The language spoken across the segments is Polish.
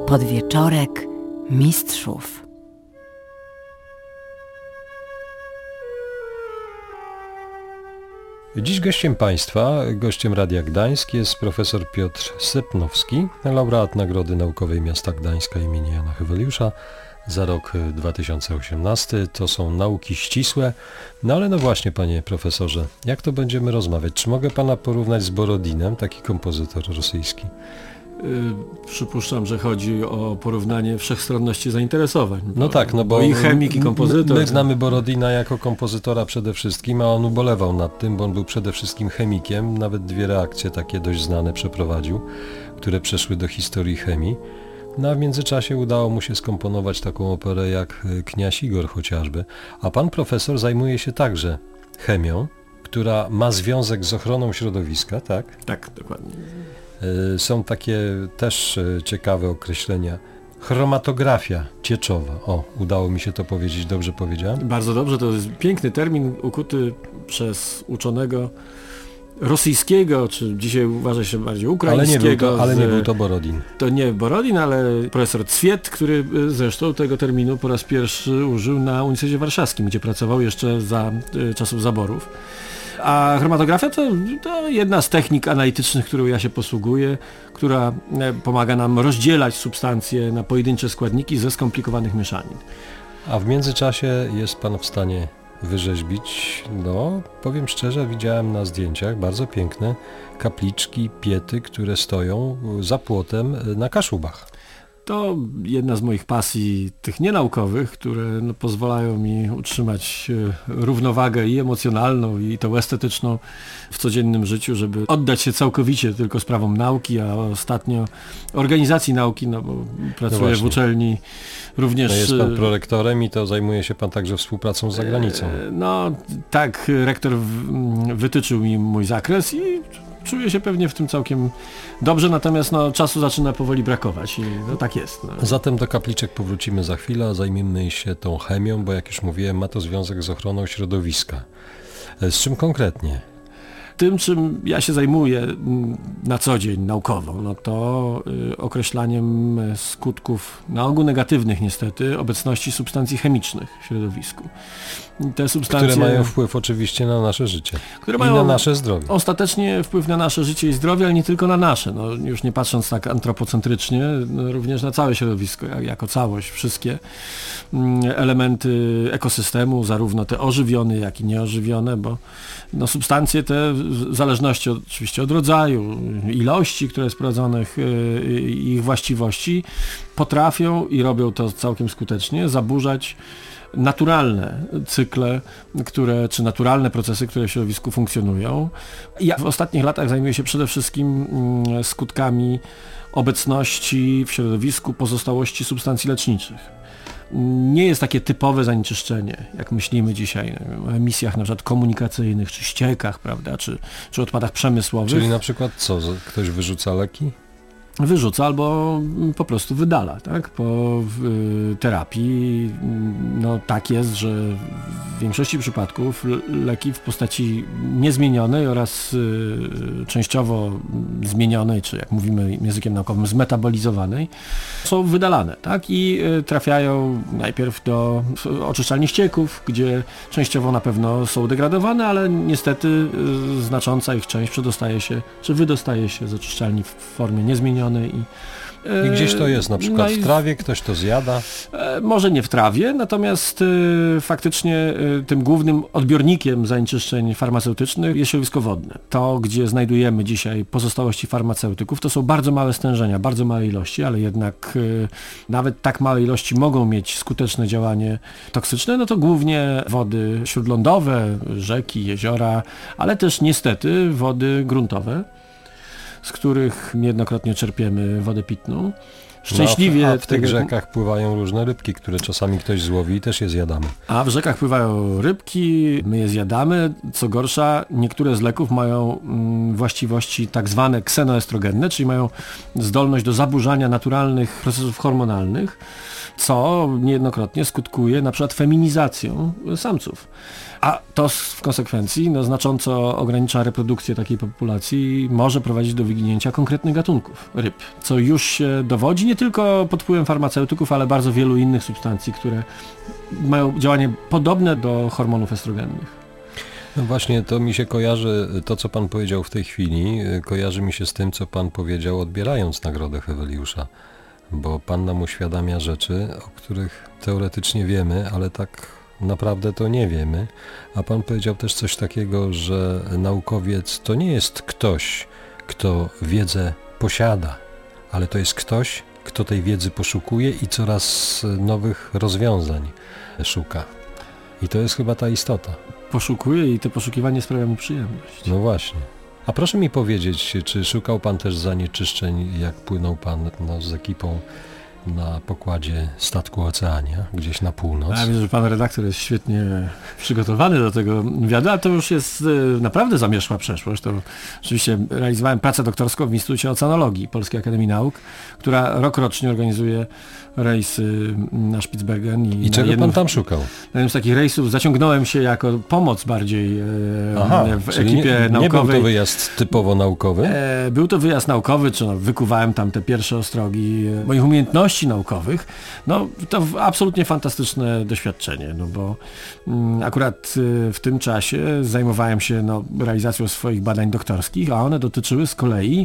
Podwieczorek mistrzów. Dziś gościem Państwa, gościem Radia Gdańsk jest profesor Piotr Sepnowski, laureat Nagrody Naukowej Miasta Gdańska im. Jana Heweliusza za rok 2018. To są nauki ścisłe. No ale no właśnie, panie profesorze, jak to będziemy rozmawiać? Czy mogę pana porównać z Borodinem, taki kompozytor rosyjski? Przypuszczam, że chodzi o porównanie wszechstronności zainteresowań. No tak, no bo i chemik, i kompozytor. My znamy Borodina jako kompozytora przede wszystkim, a on ubolewał nad tym, bo on był przede wszystkim chemikiem. Nawet 2 reakcje takie dość znane przeprowadził, które przeszły do historii chemii. No a w międzyczasie udało mu się skomponować taką operę jak Kniaź Igor chociażby. A pan profesor zajmuje się także chemią, która ma związek z ochroną środowiska, tak? Tak, dokładnie. Są takie też ciekawe określenia. Chromatografia cieczowa. O, udało mi się to powiedzieć, dobrze powiedziałem? Bardzo dobrze, to jest piękny termin ukuty przez uczonego rosyjskiego, czy dzisiaj uważa się bardziej ukraińskiego. Ale nie był to Borodin. To nie Borodin, ale profesor Cwiet, który zresztą tego terminu po raz pierwszy użył na Uniwersytecie Warszawskim, gdzie pracował jeszcze za czasów zaborów. A chromatografia to jedna z technik analitycznych, którą ja się posługuję, która pomaga nam rozdzielać substancje na pojedyncze składniki ze skomplikowanych mieszanin. A w międzyczasie jest pan w stanie wyrzeźbić, no powiem szczerze, widziałem na zdjęciach bardzo piękne kapliczki, piety, które stoją za płotem na Kaszubach. To jedna z moich pasji tych nienaukowych, które pozwalają mi utrzymać równowagę i emocjonalną, i tą estetyczną w codziennym życiu, żeby oddać się całkowicie tylko sprawom nauki, a ostatnio organizacji nauki, bo pracuję w uczelni również. No jest pan prorektorem i to zajmuje się pan także współpracą z zagranicą. No tak, rektor wytyczył mi mój zakres i czuję się pewnie w tym całkiem dobrze, natomiast czasu zaczyna powoli brakować i tak jest. Zatem do kapliczek powrócimy za chwilę, a zajmiemy się tą chemią, bo jak już mówiłem, ma to związek z ochroną środowiska. Z czym konkretnie? Tym, czym ja się zajmuję na co dzień naukowo, to określaniem skutków, na ogół negatywnych niestety, obecności substancji chemicznych w środowisku. Te substancje, które mają wpływ oczywiście na nasze życie które mają na nasze zdrowie. Ostatecznie wpływ na nasze życie i zdrowie, ale nie tylko na nasze. Już nie patrząc tak antropocentrycznie, również na całe środowisko, jako całość, wszystkie elementy ekosystemu, zarówno te ożywione, jak i nieożywione, bo substancje te w zależności oczywiście od rodzaju, ilości, które jest prowadzonych, ich właściwości, potrafią i robią to całkiem skutecznie zaburzać naturalne cykle, czy naturalne procesy, które w środowisku funkcjonują. Ja w ostatnich latach zajmuję się przede wszystkim skutkami obecności w środowisku pozostałości substancji leczniczych. Nie jest takie typowe zanieczyszczenie, jak myślimy dzisiaj o emisjach na przykład komunikacyjnych, czy ściekach, prawda, czy odpadach przemysłowych. Czyli na przykład co? Ktoś wyrzuca leki? Wyrzuca albo po prostu wydala, tak? Po terapii tak jest, że w większości przypadków leki w postaci niezmienionej oraz częściowo zmienionej, czy jak mówimy językiem naukowym, zmetabolizowanej, są wydalane, tak? I trafiają najpierw do oczyszczalni ścieków, gdzie częściowo na pewno są degradowane, ale niestety znacząca ich część przedostaje się, czy wydostaje się z oczyszczalni w formie niezmienionej. I gdzieś to jest, na przykład w trawie, ktoś to zjada? Może nie w trawie, natomiast faktycznie tym głównym odbiornikiem zanieczyszczeń farmaceutycznych jest środowisko wodne. To, gdzie znajdujemy dzisiaj pozostałości farmaceutyków, to są bardzo małe stężenia, bardzo małe ilości, ale jednak nawet tak małe ilości mogą mieć skuteczne działanie toksyczne, to głównie wody śródlądowe, rzeki, jeziora, ale też niestety wody gruntowe, z których niejednokrotnie czerpiemy wodę pitną. Szczęśliwie a w tych rzekach pływają różne rybki, które czasami ktoś złowi i też je zjadamy. A w rzekach pływają rybki, my je zjadamy. Co gorsza, niektóre z leków mają właściwości tak zwane ksenoestrogenne, czyli mają zdolność do zaburzania naturalnych procesów hormonalnych. co niejednokrotnie skutkuje na przykład feminizacją samców. A to w konsekwencji znacząco ogranicza reprodukcję takiej populacji, może prowadzić do wyginięcia konkretnych gatunków ryb, co już się dowodzi nie tylko pod wpływem farmaceutyków, ale bardzo wielu innych substancji, które mają działanie podobne do hormonów estrogennych. No właśnie, to mi się kojarzy, to co pan powiedział w tej chwili, kojarzy mi się z tym, co pan powiedział, odbierając nagrodę Heweliusza, bo pan nam uświadamia rzeczy, o których teoretycznie wiemy, ale tak naprawdę to nie wiemy, a pan powiedział też coś takiego, że naukowiec to nie jest ktoś, kto wiedzę posiada, ale to jest ktoś, kto tej wiedzy poszukuje i coraz nowych rozwiązań szuka. I to jest chyba ta istota. Poszukuje i to poszukiwanie sprawia mu przyjemność. No właśnie. A proszę mi powiedzieć, czy szukał pan też zanieczyszczeń, jak płynął pan z ekipą na pokładzie statku Oceania, gdzieś na północ? Ja widzę, że pan redaktor jest świetnie przygotowany do tego wywiadu, ale to już jest naprawdę zamierzchła przeszłość. To rzeczywiście realizowałem pracę doktorską w Instytucie Oceanologii Polskiej Akademii Nauk, która rokrocznie organizuje rejsy na Spitsbergen. I czego pan tam szukał? Na jednym z takich rejsów zaciągnąłem się jako pomoc bardziej w ekipie naukowej. Nie był to wyjazd typowo naukowy? Był to wyjazd naukowy, wykuwałem tam te pierwsze ostrogi moich umiejętności naukowych. To absolutnie fantastyczne doświadczenie, bo akurat w tym czasie zajmowałem się realizacją swoich badań doktorskich, a one dotyczyły z kolei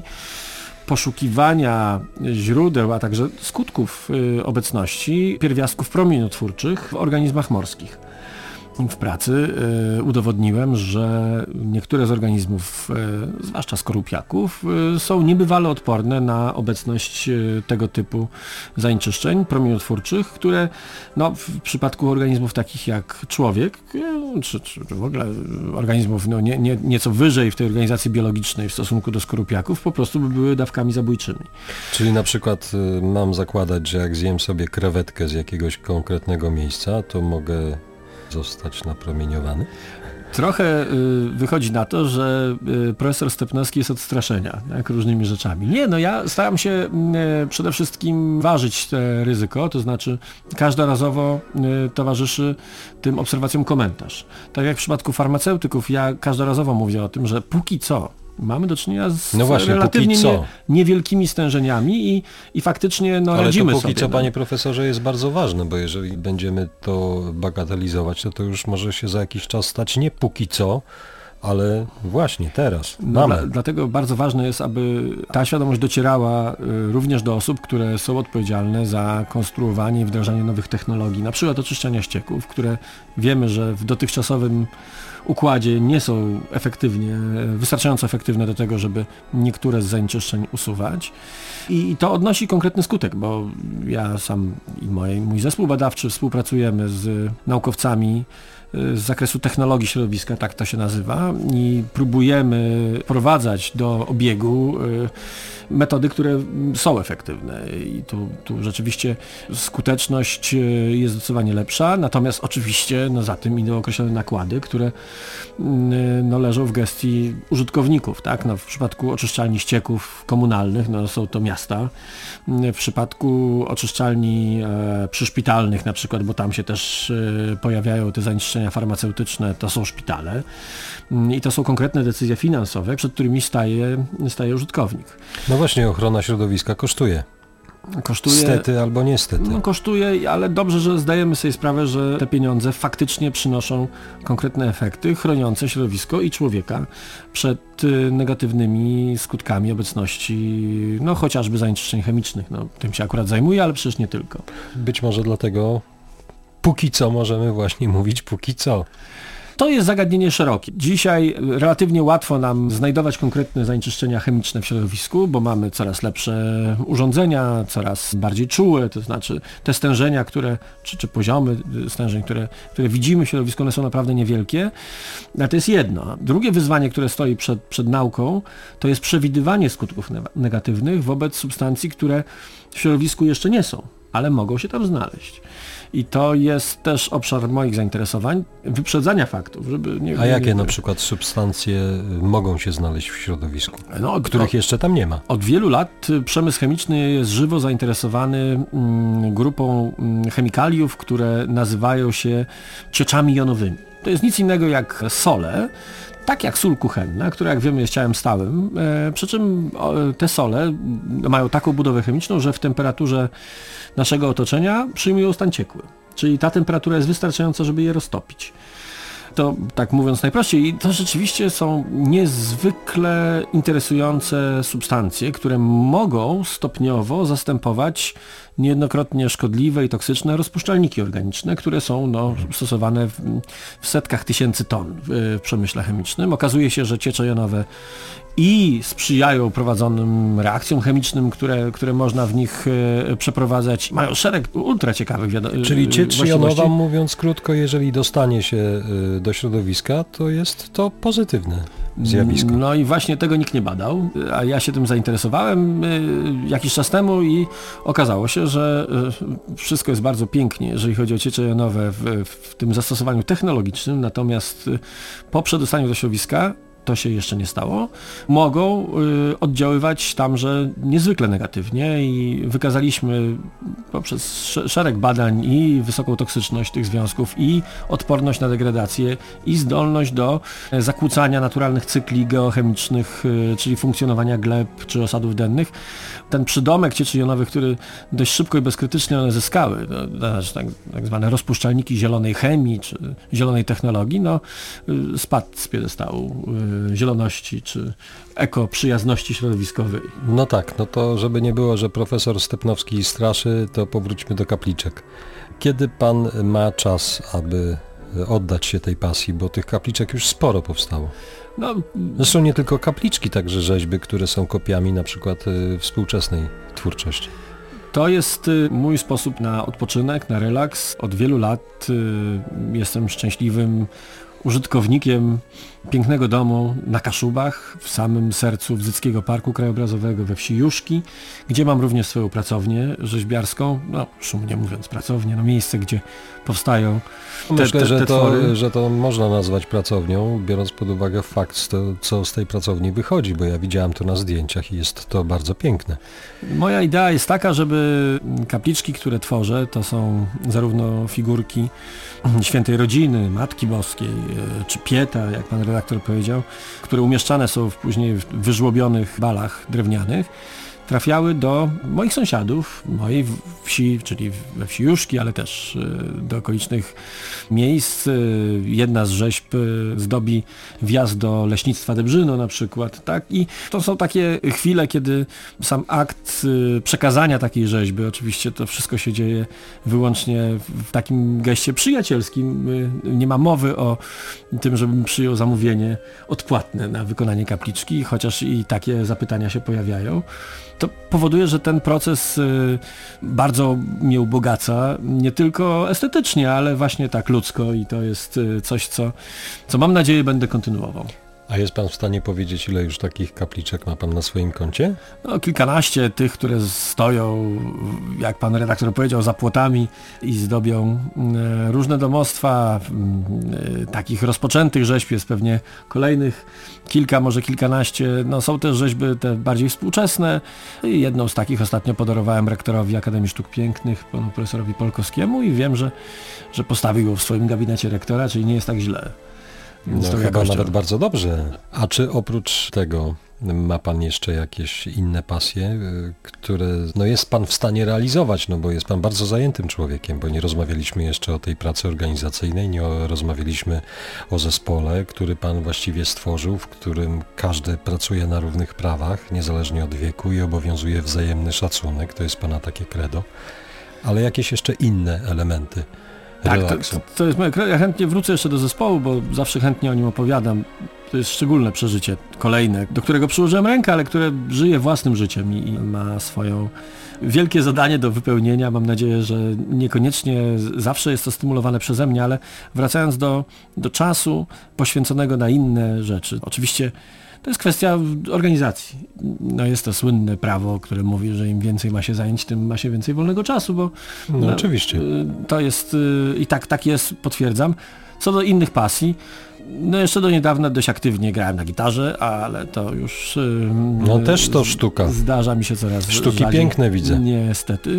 poszukiwania źródeł, a także skutków obecności pierwiastków promieniotwórczych w organizmach morskich. W pracy udowodniłem, że niektóre z organizmów, zwłaszcza skorupiaków, są niebywale odporne na obecność tego typu zanieczyszczeń promieniotwórczych, które w przypadku organizmów takich jak człowiek, czy w ogóle organizmów nieco wyżej w tej organizacji biologicznej w stosunku do skorupiaków, po prostu by były dawkami zabójczymi. Czyli na przykład mam zakładać, że jak zjem sobie krewetkę z jakiegoś konkretnego miejsca, to mogę zostać napromieniowany? Trochę wychodzi na to, że profesor Stepnowski jest od straszenia różnymi rzeczami. Ja staram się przede wszystkim ważyć to ryzyko, to znaczy każdorazowo towarzyszy tym obserwacjom komentarz. Tak jak w przypadku farmaceutyków, ja każdorazowo mówię o tym, że póki co mamy do czynienia z relatywnie niewielkimi stężeniami i faktycznie radzimy sobie. Ale to póki co, panie profesorze, jest bardzo ważne, bo jeżeli będziemy to bagatelizować, to już może się za jakiś czas stać nie póki co, ale właśnie teraz. Dlatego bardzo ważne jest, aby ta świadomość docierała również do osób, które są odpowiedzialne za konstruowanie i wdrażanie nowych technologii, na przykład oczyszczania ścieków, które wiemy, że w dotychczasowym układzie nie są wystarczająco efektywne do tego, żeby niektóre z zanieczyszczeń usuwać. I to odnosi konkretny skutek, bo ja sam i mój zespół badawczy współpracujemy z naukowcami z zakresu technologii środowiska, tak to się nazywa, i próbujemy wprowadzać do obiegu metody, które są efektywne i tu rzeczywiście skuteczność jest zdecydowanie lepsza, natomiast oczywiście za tym idą określone nakłady, które leżą w gestii użytkowników, tak? W przypadku oczyszczalni ścieków komunalnych są to miasta, w przypadku oczyszczalni przyszpitalnych na przykład, bo tam się też pojawiają te zanieczyszczenia farmaceutyczne, to są szpitale i to są konkretne decyzje finansowe, przed którymi staje użytkownik. No właśnie, ochrona środowiska kosztuje. Stety albo niestety. Kosztuje, ale dobrze, że zdajemy sobie sprawę, że te pieniądze faktycznie przynoszą konkretne efekty chroniące środowisko i człowieka przed negatywnymi skutkami obecności, chociażby zanieczyszczeń chemicznych. Tym się akurat zajmuję, ale przecież nie tylko. Być może dlatego póki co możemy właśnie mówić póki co. To jest zagadnienie szerokie. Dzisiaj relatywnie łatwo nam znajdować konkretne zanieczyszczenia chemiczne w środowisku, bo mamy coraz lepsze urządzenia, coraz bardziej czułe, to znaczy te stężenia, czy poziomy stężeń, które widzimy w środowisku, one są naprawdę niewielkie, ale to jest jedno. Drugie wyzwanie, które stoi przed nauką, to jest przewidywanie skutków negatywnych wobec substancji, które w środowisku jeszcze nie są. ale mogą się tam znaleźć. I to jest też obszar moich zainteresowań, wyprzedzania faktów, żeby nie... A jakie na przykład substancje mogą się znaleźć w środowisku, których jeszcze tam nie ma? Od wielu lat przemysł chemiczny jest żywo zainteresowany grupą chemikaliów, które nazywają się cieczami jonowymi. To jest nic innego jak sole, tak jak sól kuchenna, która jak wiemy jest ciałem stałym, przy czym te sole mają taką budowę chemiczną, że w temperaturze naszego otoczenia przyjmują stan ciekły. Czyli ta temperatura jest wystarczająca, żeby je roztopić. To tak mówiąc najprościej, i to rzeczywiście są niezwykle interesujące substancje, które mogą stopniowo zastępować niejednokrotnie szkodliwe i toksyczne rozpuszczalniki organiczne, które są stosowane w setkach tysięcy ton w przemyśle chemicznym. Okazuje się, że ciecze jonowe i sprzyjają prowadzonym reakcjom chemicznym, które można w nich przeprowadzać. Mają szereg ultra ciekawych Czyli ciecz jonowa, mówiąc krótko, jeżeli dostanie się do środowiska, to jest to pozytywne zjawisko. No i właśnie tego nikt nie badał, a ja się tym zainteresowałem jakiś czas temu i okazało się, że wszystko jest bardzo pięknie, jeżeli chodzi o ciecze jonowe w tym zastosowaniu technologicznym, natomiast po przedostaniu do środowiska to się jeszcze nie stało, mogą oddziaływać tamże niezwykle negatywnie i wykazaliśmy poprzez szereg badań i wysoką toksyczność tych związków, i odporność na degradację, i zdolność do zakłócania naturalnych cykli geochemicznych, czyli funkcjonowania gleb czy osadów dennych. Ten przydomek cieczy jonowych, który dość szybko i bezkrytycznie one zyskały, tak zwane rozpuszczalniki zielonej chemii czy zielonej technologii, spadł z piedestału zieloności czy ekoprzyjazności środowiskowej. No tak, to żeby nie było, że profesor Stepnowski straszy, to powróćmy do kapliczek. Kiedy pan ma czas, aby oddać się tej pasji, bo tych kapliczek już sporo powstało? Zresztą nie tylko kapliczki, także rzeźby, które są kopiami na przykład współczesnej twórczości. To jest mój sposób na odpoczynek, na relaks. Od wielu lat jestem szczęśliwym użytkownikiem pięknego domu na Kaszubach, w samym sercu Wzyckiego Parku Krajobrazowego we wsi Juszki, gdzie mam również swoją pracownię rzeźbiarską, szumnie mówiąc pracownię, miejsce, gdzie powstają Myślę, te twory. że to można nazwać pracownią, biorąc pod uwagę fakt, co z tej pracowni wychodzi, bo ja widziałem to na zdjęciach i jest to bardzo piękne. Moja idea jest taka, żeby kapliczki, które tworzę, to są zarówno figurki Świętej Rodziny, Matki Boskiej, czy Pieta, jak pan redaktor powiedział, które umieszczane są później w wyżłobionych balach drewnianych, trafiały do moich sąsiadów, mojej wsi, czyli we wsi Juszki, ale też do okolicznych miejsc. Jedna z rzeźb zdobi wjazd do leśnictwa Debrzyno na przykład, tak? I to są takie chwile, kiedy sam akt przekazania takiej rzeźby, oczywiście to wszystko się dzieje wyłącznie w takim geście przyjacielskim. Nie ma mowy o tym, żebym przyjął zamówienie odpłatne na wykonanie kapliczki, chociaż i takie zapytania się pojawiają. To powoduje, że ten proces bardzo mnie ubogaca, nie tylko estetycznie, ale właśnie tak ludzko, i to jest coś, co mam nadzieję będę kontynuował. A jest pan w stanie powiedzieć, ile już takich kapliczek ma pan na swoim koncie? Kilkanaście tych, które stoją, jak pan redaktor powiedział, za płotami i zdobią różne domostwa. Takich rozpoczętych rzeźb jest pewnie kolejnych kilka, może kilkanaście. Są też rzeźby te bardziej współczesne. I jedną z takich ostatnio podarowałem rektorowi Akademii Sztuk Pięknych, panu profesorowi Polkowskiemu, i wiem, że postawił go w swoim gabinecie rektora, czyli nie jest tak źle. Chyba nawet bardzo dobrze. A czy oprócz tego ma pan jeszcze jakieś inne pasje, które jest pan w stanie realizować, bo jest pan bardzo zajętym człowiekiem, bo nie rozmawialiśmy jeszcze o tej pracy organizacyjnej, nie rozmawialiśmy o zespole, który pan właściwie stworzył, w którym każdy pracuje na równych prawach, niezależnie od wieku, i obowiązuje wzajemny szacunek, to jest pana takie credo, ale jakieś jeszcze inne elementy. Tak, to jest moje. Ja chętnie wrócę jeszcze do zespołu, bo zawsze chętnie o nim opowiadam. To jest szczególne przeżycie, kolejne, do którego przyłożyłem rękę, ale które żyje własnym życiem i ma swoją wielkie zadanie do wypełnienia. Mam nadzieję, że niekoniecznie zawsze jest to stymulowane przeze mnie, ale wracając do czasu poświęconego na inne rzeczy. Oczywiście To jest kwestia organizacji. No jest to słynne prawo, które mówi, że im więcej ma się zajęć, tym ma się więcej wolnego czasu, bo No oczywiście. to jest i tak jest, potwierdzam. Co do innych pasji, no jeszcze do niedawna dość aktywnie grałem na gitarze, ale to już... No też to sztuka. Zdarza mi się coraz Sztuki rzadziej. piękne widzę. Niestety.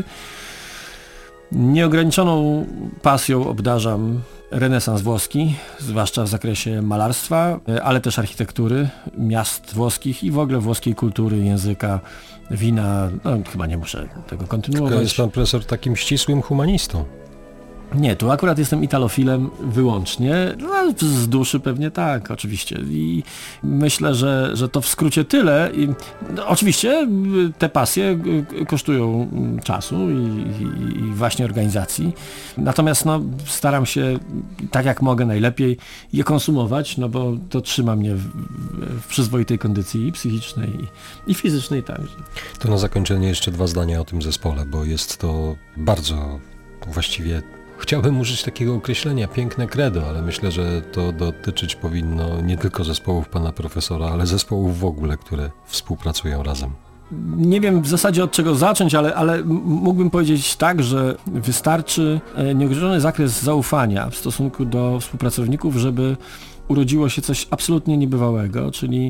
Nieograniczoną pasją obdarzam renesans włoski, zwłaszcza w zakresie malarstwa, ale też architektury, miast włoskich i w ogóle włoskiej kultury, języka, wina. No chyba nie muszę tego kontynuować. Tylko jest pan profesor takim ścisłym humanistą. Nie, tu akurat jestem italofilem wyłącznie, no, z duszy pewnie tak, oczywiście. I myślę, że to w skrócie tyle. No, oczywiście te pasje kosztują czasu i właśnie organizacji. Natomiast no, staram się tak jak mogę najlepiej je konsumować, no bo to trzyma mnie w przyzwoitej kondycji i psychicznej i fizycznej także. To na zakończenie jeszcze 2 zdania o tym zespole, bo jest to bardzo właściwie... Chciałbym użyć takiego określenia, piękne credo, ale myślę, że to dotyczyć powinno nie tylko zespołów pana profesora, ale zespołów w ogóle, które współpracują razem. Nie wiem w zasadzie od czego zacząć, ale mógłbym powiedzieć tak, że wystarczy nieograniczony zakres zaufania w stosunku do współpracowników, żeby urodziło się coś absolutnie niebywałego, czyli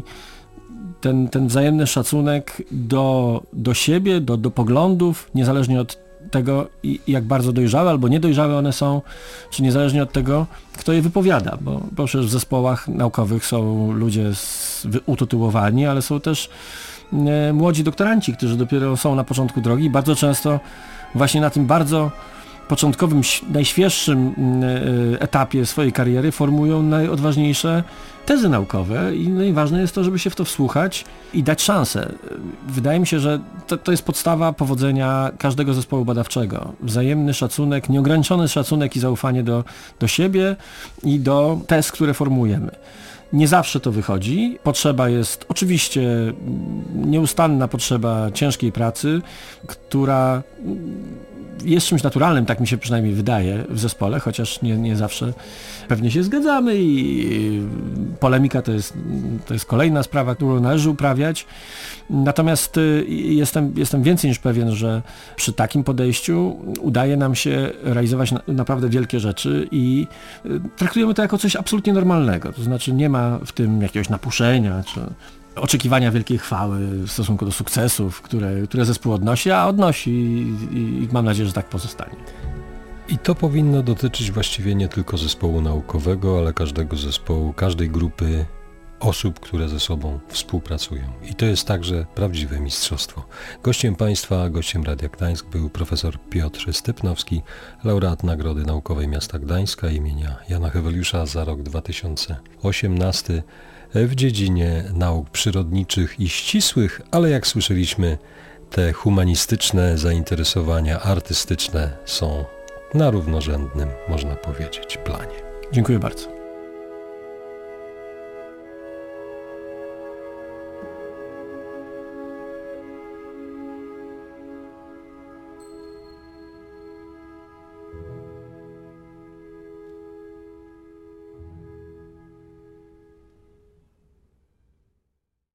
ten wzajemny szacunek do siebie, do poglądów, niezależnie od tego, jak bardzo dojrzałe albo niedojrzałe one są, czy niezależnie od tego, kto je wypowiada, bo przecież w zespołach naukowych są ludzie utytułowani, ale są też młodzi doktoranci, którzy dopiero są na początku drogi i bardzo często właśnie na tym bardzo początkowym, najświeższym etapie swojej kariery formują najodważniejsze tezy naukowe i najważne jest to, żeby się w to wsłuchać i dać szansę. Wydaje mi się, że to jest podstawa powodzenia każdego zespołu badawczego. Wzajemny szacunek, nieograniczony szacunek i zaufanie do siebie i do tez, które formułujemy. Nie zawsze to wychodzi. Potrzeba jest oczywiście nieustanna potrzeba ciężkiej pracy, która jest czymś naturalnym, tak mi się przynajmniej wydaje w zespole, chociaż nie zawsze pewnie się zgadzamy i polemika to jest kolejna sprawa, którą należy uprawiać. Natomiast jestem więcej niż pewien, że przy takim podejściu udaje nam się realizować naprawdę wielkie rzeczy i traktujemy to jako coś absolutnie normalnego. To znaczy nie ma w tym jakiegoś napuszenia czy oczekiwania wielkiej chwały w stosunku do sukcesów, które zespół odnosi, a odnosi i mam nadzieję, że tak pozostanie. I to powinno dotyczyć właściwie nie tylko zespołu naukowego, ale każdego zespołu, każdej grupy osób, które ze sobą współpracują. I to jest także prawdziwe mistrzostwo. Gościem Państwa, gościem Radia Gdańsk był profesor Piotr Stypnowski, laureat Nagrody Naukowej Miasta Gdańska imienia Jana Heweliusza za rok 2018 w dziedzinie nauk przyrodniczych i ścisłych, ale jak słyszeliśmy, te humanistyczne zainteresowania artystyczne są na równorzędnym, można powiedzieć, planie. Dziękuję bardzo.